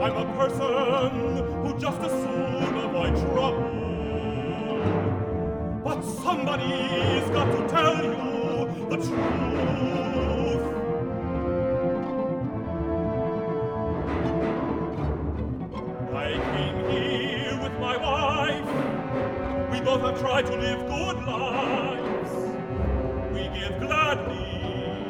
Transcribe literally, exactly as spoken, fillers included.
I'm a person who just as soon avoid trouble. But somebody's got to tell you the truth. I came here with my wife. We both have tried to live good lives.